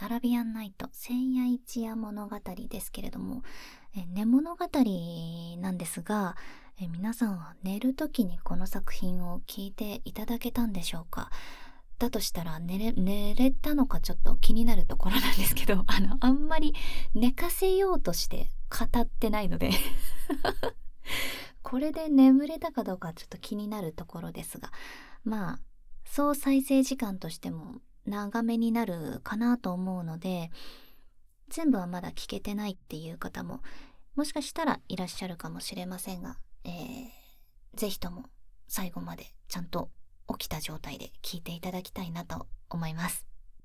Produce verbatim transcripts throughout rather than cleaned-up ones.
アラビアンナイト千夜一夜物語ですけれども、え寝物語なんですが、え皆さんは寝る時にこの作品を聞いていただけたんでしょうか。だとしたら寝れ、寝れたのかちょっと気になるところなんですけど、あの、あんまり寝かせようとして語ってないのでこれで眠れたかどうかちょっと気になるところですが、まあ、総再生時間としても長めになるかなと思うので、全部はまだ聞けてないっていう方ももしかしたらいらっしゃるかもしれませんが、えー、ぜひとも最後までちゃんと起きた状態で聞いていただきたいなと思います。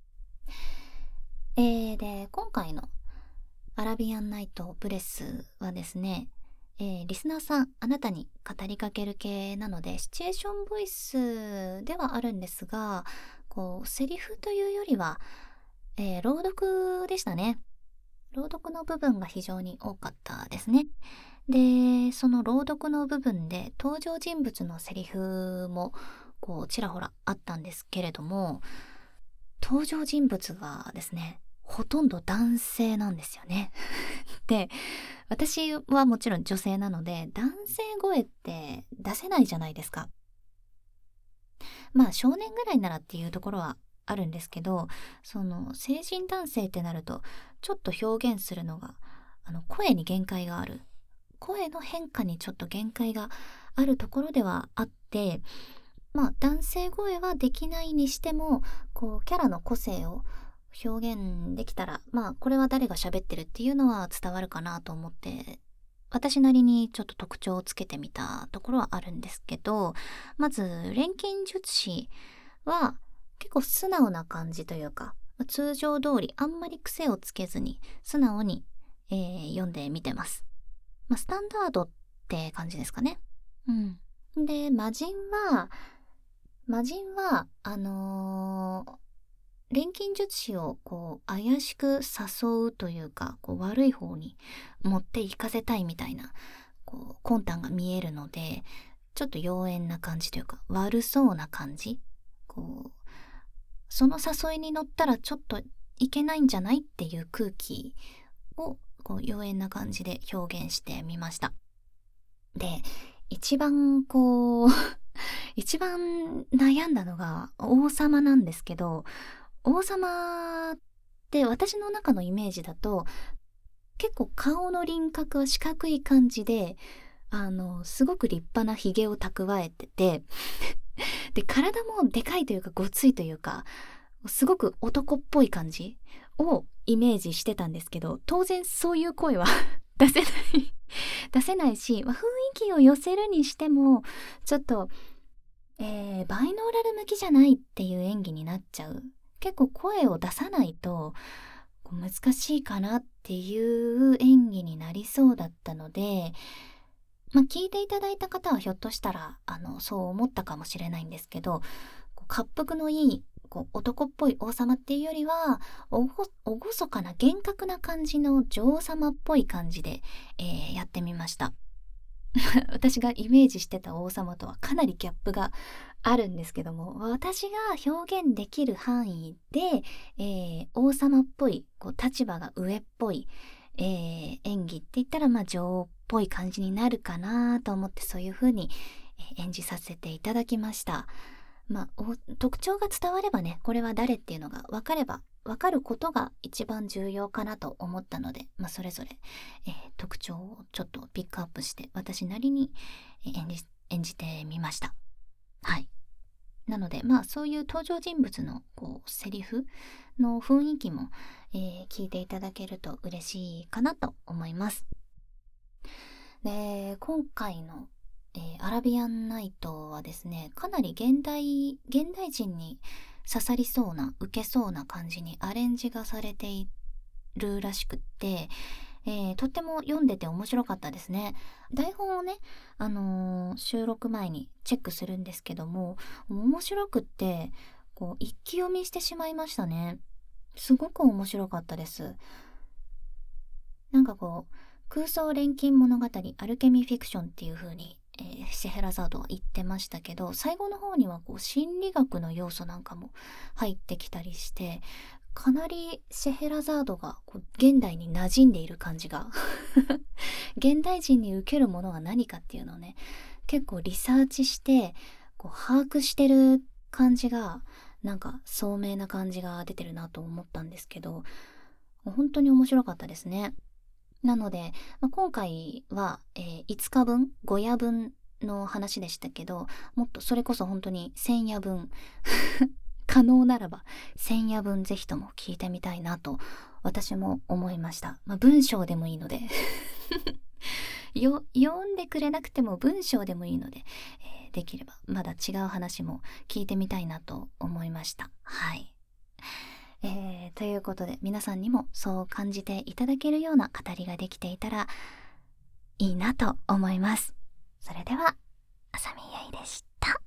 えー、で、今回のアラビアンナイトブレスはですね、えー、リスナーさん、あなたに語りかける系なので、シチュエーションボイスではあるんですが、こう、セリフというよりは、えー、朗読でしたね。朗読の部分が非常に多かったですね。で、その朗読の部分で登場人物のセリフも、こう、ちらほらあったんですけれども、登場人物がですね、ほとんど男性なんですよね。で、私はもちろん女性なので、男性声って出せないじゃないですか。まあ少年ぐらいならっていうところはあるんですけど、その成人男性ってなると、ちょっと表現するのが、あの声に限界がある。声の変化にちょっと限界があるところではあって、まあ男性声はできないにしても、こうキャラの個性を表現できたら、まあこれは誰が喋ってるっていうのは伝わるかなと思って、私なりにちょっと特徴をつけてみたところはあるんですけど、まず錬金術師は結構素直な感じというか、通常通りあんまり癖をつけずに素直に、えー読んでみてます。まあ、スタンダードって感じですかね。うん。で、魔人は、魔人は、あのー錬金術師をこう怪しく誘うというか、こう悪い方に持っていかせたいみたいな、こう魂胆が見えるので、ちょっと妖艶な感じというか、悪そうな感じ。こう、その誘いに乗ったらちょっといけないんじゃないっていう空気を、こう妖艶な感じで表現してみました。で、一番こう一番悩んだのが王様なんですけど、王様って私の中のイメージだと結構顔の輪郭は四角い感じで、あのすごく立派な髭を蓄えててで体もでかいというかごついというか、すごく男っぽい感じをイメージしてたんですけど、当然そういう声は出せない出せないし、まあ、雰囲気を寄せるにしてもちょっと、えー、バイノーラル向きじゃないっていう演技になっちゃう。結構声を出さないとこう難しいかなっていう演技になりそうだったので、まあ、聞いていただいた方はひょっとしたらあのそう思ったかもしれないんですけど、こう恰幅のいいこう男っぽい王様っていうよりはおご、おごそかな厳格な感じの女王様っぽい感じで、えーやってみました。私がイメージしてた王様とはかなりギャップがあるんですけども、私が表現できる範囲で、えー王様っぽいこう立場が上っぽい、えー演技って言ったらまあ女王っぽい感じになるかなと思って、そういう風にえー演じさせていただきました。まあ、お特徴が伝わればね、これは誰っていうのが分かれば分かることが一番重要かなと思ったので、まあ、それぞれ、えー特徴をちょっとピックアップして私なりにえー演じ演じてみました。はい。なのでまあそういう登場人物のこうセリフの雰囲気も、えー聞いていただけると嬉しいかなと思います。で、今回の、えーアラビアンナイトはですね、かなり現代、現代人に刺さりそうな、受けそうな感じにアレンジがされているらしくって、えーとっても読んでて面白かったですね。台本をね、あのー収録前にチェックするんですけども、面白くって、こう、一気読みしてしまいましたね。すごく面白かったです。なんかこう、空想錬金物語、アルケミーフィクションっていう風に、えーシェヘラザードは言ってましたけど、最後の方にはこう心理学の要素なんかも入ってきたりして、 かなりシェヘラザードがこう現代に馴染んでいる感じが現代人に受けるものは何かっていうのをね、結構リサーチしてこう把握してる感じが、なんか聡明な感じが出てるなと思ったんですけど、本当に面白かったですね。なので、まあ、今回は、えーいつかぶんご夜分の話でしたけど、もっとそれこそ本当にせん夜分可能ならばせん夜分ぜひとも聞いてみたいなと私も思いました。まあ、文章でもいいのでよ読んでくれなくても文章でもいいので、えーできればまだ違う話も聞いてみたいなと思いました。はい。えーということで、皆さんにもそう感じていただけるような語りができていたらいいなと思います。それでは、あさみゆいでした。